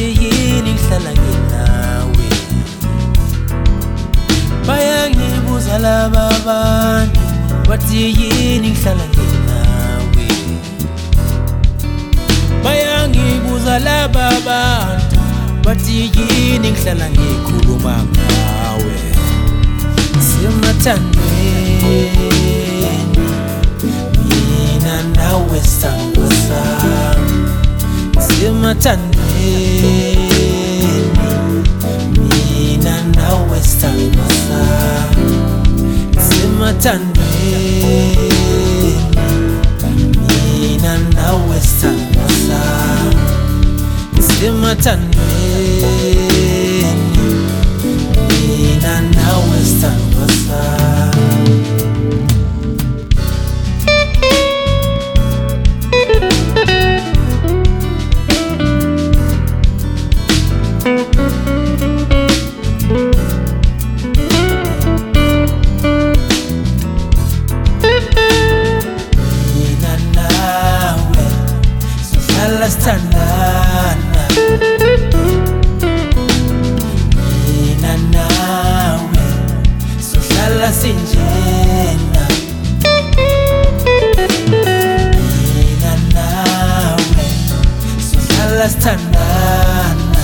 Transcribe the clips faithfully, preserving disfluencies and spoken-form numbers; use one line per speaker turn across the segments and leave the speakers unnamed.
yini ngihlala nginawe. Bayangibuza laba bantu bathi yini ngihlala nginawe. Bayangibuza laba bantu bathi yini ngihlala ngikhuluma ngawe. Simathandweni mina nawe sithandwa sami. Simathandweni mina nawe sithandwa sami. Simathandweni mina nawe sithandwa sami. Simathandweni mina nawe sithandwa sami. Sithandana mina nawe sohlala sinjena. Mina nawe sohlala sithandana.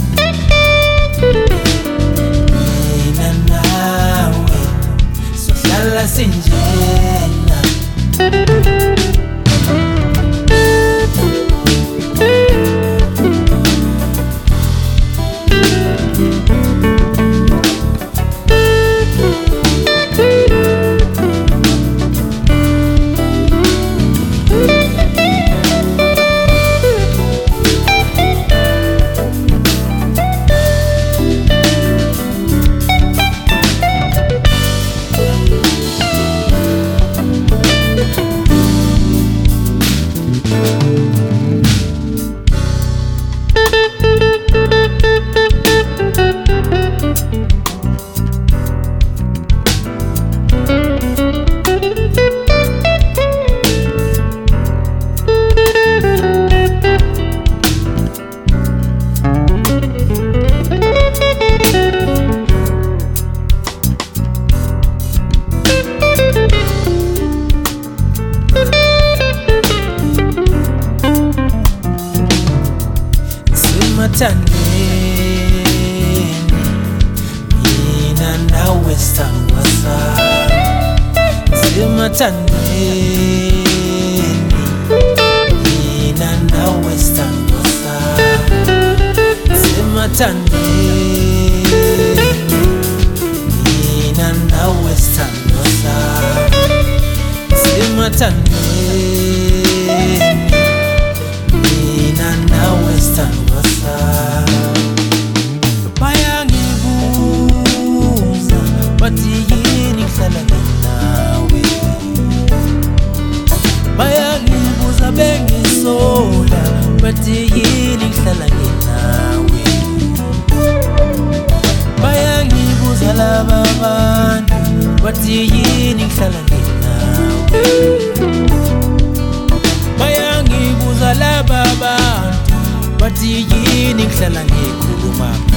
Mina nawe sohlala sinjena. Simathandweni mina nawe sithandwa sami. Simathandweni mina nawe sithandwa sami. Simathandweni mina nawe sithandwa sami. Simathandweni mina nawe sithandwa sami. Bayangibuza bathi yini ngihlala nginawe. Bayangibuza bengisola bathi yini ngihlala nginawe. Bayangibuza laba bantu bathi yini ngihlala nginawe. Bayangibuza laba bantu bathi yini ngihlala ngikhuluma